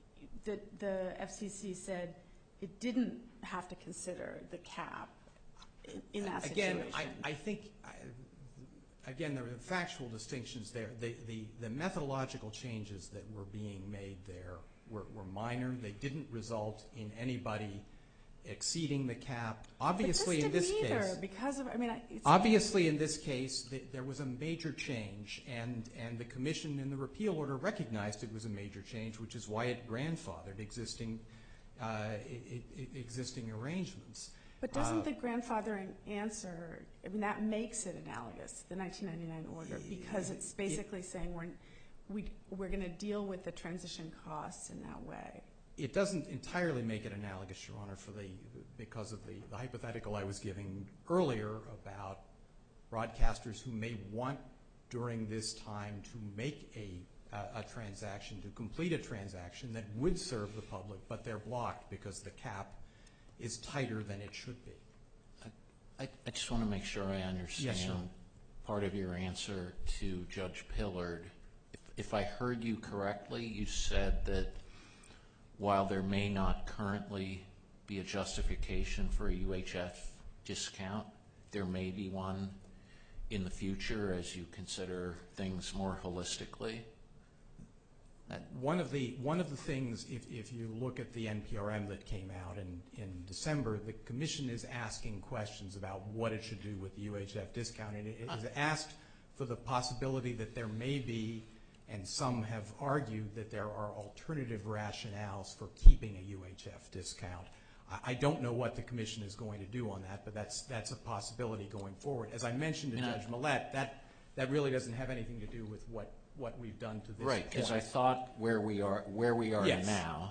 the, the F C C said it didn't have to consider the cap in, in that situation. Again, I, I think, I, again, there are factual distinctions there. The, the, the methodological changes that were being made there were, were minor. They didn't result in anybody exceeding the cap. Obviously, but this in this either, case, because of, I mean, it's, obviously in this case, th there was a major change, and and the commission in the repeal order recognized it was a major change, which is why it grandfathered existing uh, I, I, existing arrangements. but doesn't uh, the grandfathering answer, I mean, that makes it analogous, the nineteen ninety-nine order, because it's basically saying we're, we, we're going to deal with the transition costs in that way. It doesn't entirely make it analogous, Your Honor, for the because of the, the hypothetical I was giving earlier about broadcasters who may want during this time to make a, a, a transaction, to complete a transaction that would serve the public, but they're blocked because the cap is tighter than it should be. I, I just want to make sure I understand Yes, sir. part of your answer to Judge Pillard. If, if I heard you correctly, you said that while there may not currently be a justification for a U H F discount, there may be one in the future as you consider things more holistically. That, One of the one of the things, if, if you look at the N P R M that came out in, in December, the Commission is asking questions about what it should do with the U H F discount, and it is asked for the possibility that there may be, and some have argued that there are alternative rationales for keeping a U H F discount. I, I don't know what the Commission is going to do on that, but that's that's a possibility going forward. As I mentioned to Yeah. Judge Millett, that that really doesn't have anything to do with what. what we've done to this right, because I point. thought where we are where we are Yes. now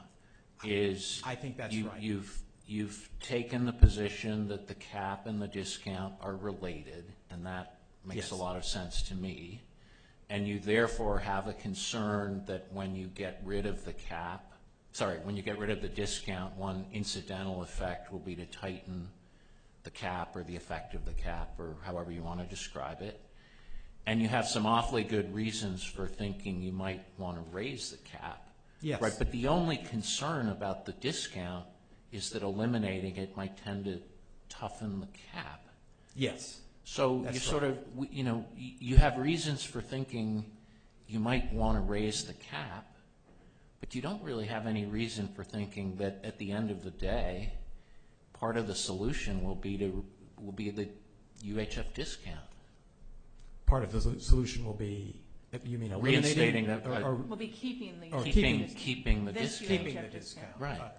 is I think that's you, right. You've you've taken the position that the cap and the discount are related, and that makes Yes. a lot of sense to me. And you therefore have a concern that when you get rid of the cap, sorry, when you get rid of the discount, one incidental effect will be to tighten the cap or the effect of the cap or however you want to describe it. And you have some awfully good reasons for thinking you might want to raise the cap. Yes. Right, but the only concern about the discount is that eliminating it might tend to toughen the cap. Yes. So That's you sort right. of, you know, you have reasons for thinking you might want to raise the cap, but you don't really have any reason for thinking that at the end of the day, part of the solution will be to will be the U H F discount. Part of the so- solution will be, you mean eliminating? Reinstating that, or, uh, or We'll be keeping the. Or Keeping keeping- keeping the This discount. keeping the U H F discount. Right. Uh,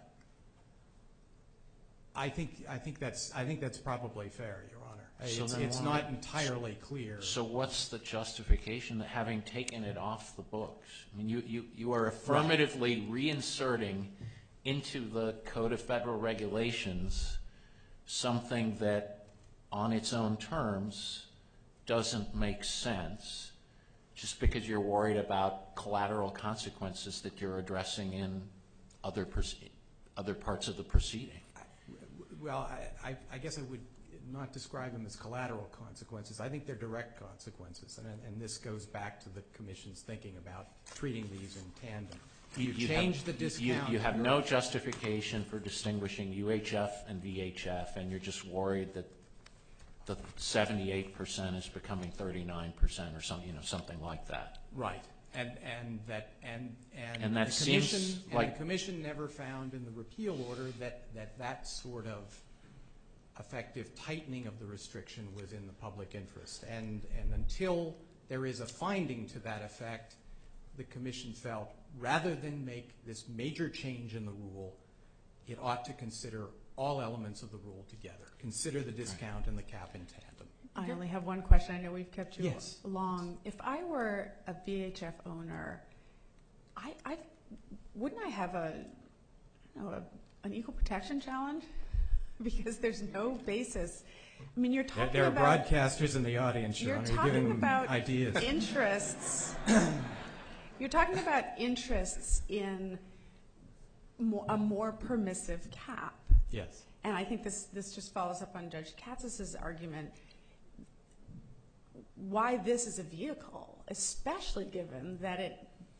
I think I think that's I think that's probably fair, Your Honor. So It's, then it's why- not entirely clear. So what's the justification that having taken it off the books? I mean, you, you, you are affirmatively reinserting into the Code of Federal Regulations something that on its own terms doesn't make sense just because you're worried about collateral consequences that you're addressing in other, proce- other parts of the proceeding. Well, I, I, I guess I would not describe them as collateral consequences. I think they're direct consequences, and, and this goes back to the Commission's thinking about treating these in tandem. You, You change have- the you- discount. You have no justification for distinguishing U H F and V H F, and you're just worried that the seventy-eight percent is becoming thirty-nine percent or something, you know, something like that. Right, and and that and and, And that the commission seems and like- the commission never found in the repeal order that that that sort of effective tightening of the restriction was in the public interest. And and until there is a finding to that effect, the commission felt rather than make this major change in the rule, it ought to consider all elements of the rule together. Consider the discount and the cap in tandem. I only have one question. I know we've kept you Yes. long. If I were a V H F owner, I, I wouldn't I have a, you know, a an equal protection challenge because there's no basis. I mean, you're There, talking there are about broadcasters in the audience, Your you're Honor. You're talking giving them about ideas. interests. You're talking about interests in more, a more permissive cap. Yes. And I think this, this just follows up on Judge Katz's argument, why this is a vehicle, especially given that it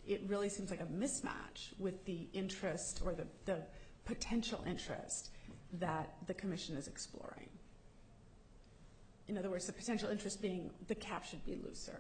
it really seems like a mismatch with the interest or the, the potential interest that the commission is exploring. In other words, the potential interest being the cap should be looser.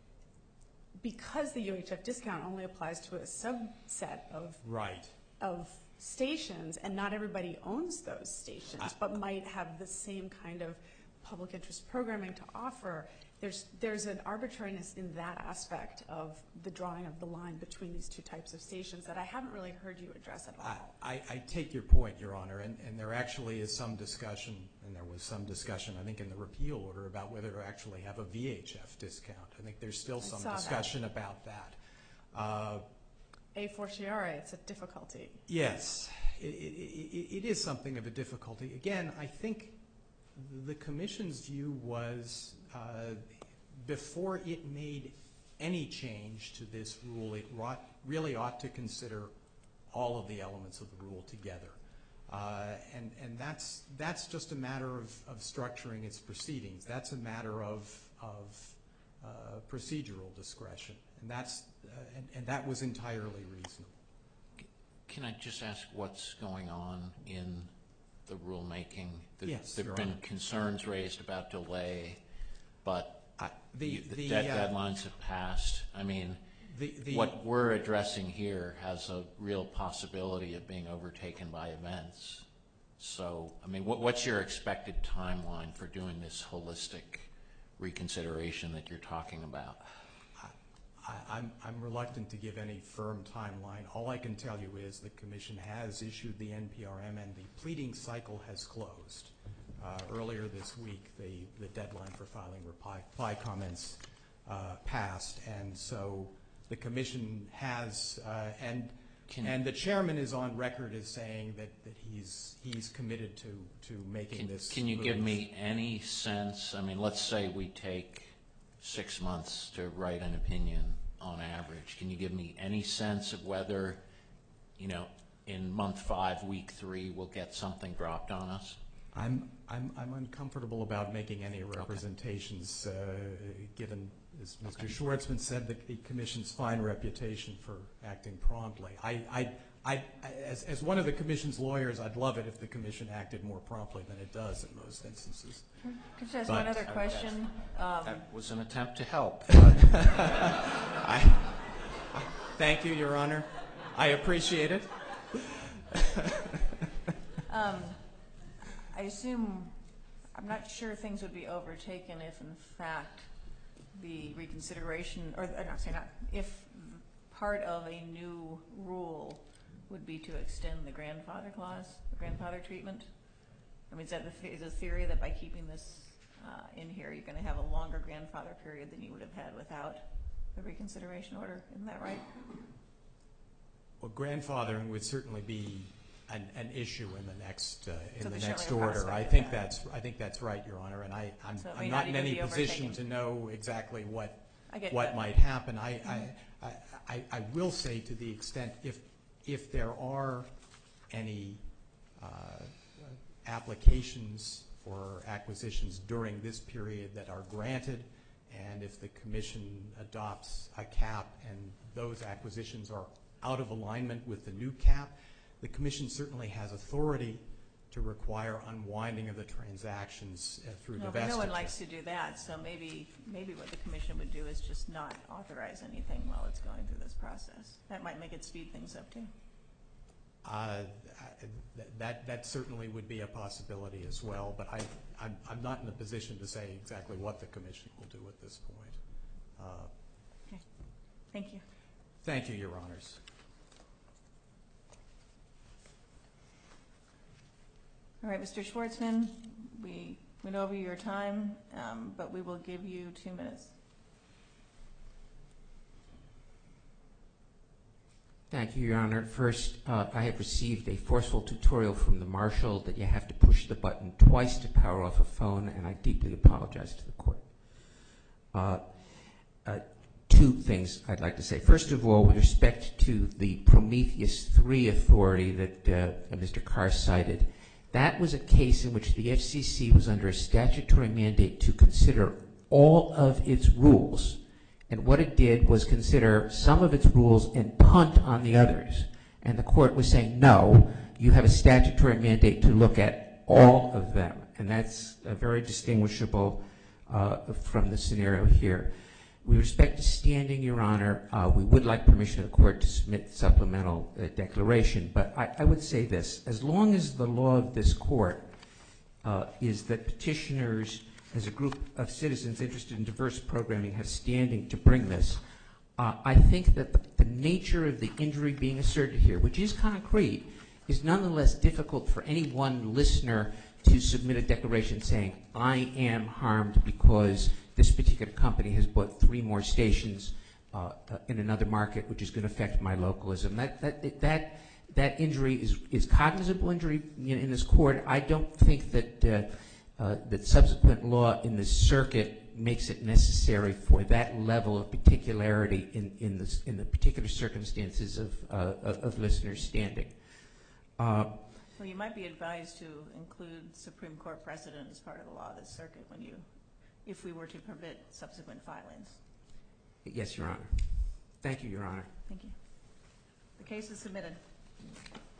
Because the U H F discount only applies to a subset of, Right. of stations, and not everybody owns those stations, I, but might have the same kind of public interest programming to offer, there's, there's an arbitrariness in that aspect of the drawing of the line between these two types of stations that I haven't really heard you address at all. I, I, I take your point, Your Honor, and, and there actually is some discussion, and there was some discussion, I think, in the repeal order about whether to actually have a V H F discount. I think there's still some discussion that. about that. Uh, A fortiori, it's a difficulty. Yes, it, it, it is something of a difficulty. Again, I think the Commission's view was uh, before it made any change to this rule, it rot, really ought to consider all of the elements of the rule together. Uh, and and that's, that's just a matter of, of structuring its proceedings. That's a matter of, of uh, procedural discretion. And, that's, uh, and, and that was entirely reasonable. Can I just ask what's going on in the rulemaking? The, yes, there have been concerns raised about delay, but uh, the, you, the, the dead uh, deadlines have passed. I mean, the, the, what we're addressing here has a real possibility of being overtaken by events. So, I mean, what, what's your expected timeline for doing this holistic reconsideration that you're talking about? I, I'm, I'm reluctant to give any firm timeline. All I can tell you is the Commission has issued the N P R M and the pleading cycle has closed. Uh, earlier this week, the, the deadline for filing reply, reply comments uh, passed, and so the Commission has, uh, and Can, and the Chairman is on record as saying that, that he's he's committed to, to making can, this Can you move. give me any sense? I mean, let's say we take six months to write an opinion on average. Can you give me any sense of whether, you know, in month five, week three, we'll get something dropped on us? I'm I'm I'm uncomfortable about making any representations, okay. uh, given, as Mister Okay. Schwartzman said, the, the Commission's fine reputation for acting promptly. I, I, I, as as one of the Commission's lawyers, I'd love it if the Commission acted more promptly than it does in most instances. Could you ask But- one other question? Um, That was an attempt to help. I, thank you, Your Honor. I appreciate it. um, I assume, I'm not sure things would be overtaken if, in fact, the reconsideration, or uh, not, sorry, not, if part of a new rule would be to extend the grandfather clause, the grandfather treatment. I mean, is that the, is the theory that by keeping this uh, in here, you're going to have a longer grandfather period than you would have had without the reconsideration order? Isn't that right? Well, grandfathering would certainly be an, an issue in the next uh, in So the there's next certainly a order. I prospect think of that. that's I think that's right, Your Honor. And I I'm, So it may I'm not not in even any be position overtaken. to know exactly what I get what that. might happen. I, Mhm. I, I I will say, to the extent if if there are any uh, applications for acquisitions during this period that are granted, and if the Commission adopts a cap and those acquisitions are out of alignment with the new cap, the Commission certainly has authority to require unwinding of the transactions uh, through No, but divestiture. no one likes to do that, so maybe maybe what the Commission would do is just not authorize anything while it's going through this process. That might make it speed things up, too. Uh, th- that that certainly would be a possibility as well, but I, I'm, I'm not in a position to say exactly what the Commission will do at this point. Uh, Okay. Thank you. thank you, Your Honors. All right, Mister Schwartzman, we went over your time, um, but we will give you two minutes. Thank you, Your Honor. First, uh, I have received a forceful tutorial from the Marshal that you have to push the button twice to power off a phone, and I deeply apologize to the Court. Uh, uh, two things I'd like to say. First of all, with respect to the Prometheus three authority that uh, Mister Carr cited, that was a case in which the F C C was under a statutory mandate to consider all of its rules And what it did was consider some of its rules and punt on the others. And the court was saying, no, you have a statutory mandate to look at all of them. And that's uh, very distinguishable uh, from the scenario here. With respect to standing, Your Honor, uh, we would like permission of the court to submit supplemental uh, declaration. But I, I would say this. As long as the law of this court uh, is that petitioners, as a group of citizens interested in diverse programming, have standing to bring this, uh, I think that the, the nature of the injury being asserted here, which is concrete, is nonetheless difficult for any one listener to submit a declaration saying, I am harmed because this particular company has bought three more stations uh, uh, in another market, which is going to affect my localism. That that that that injury is is cognizable injury in, in this court. I don't think that uh, uh, that subsequent law in this circuit makes it necessary for that level of particularity in in the in the particular circumstances of uh, of, of listeners standing. Uh, Well, you might be advised to include Supreme Court precedent as part of the law of this circuit when you, if we were to permit subsequent filings. yes, Your Honor. Thank you, Your Honor. Thank you. The case is submitted.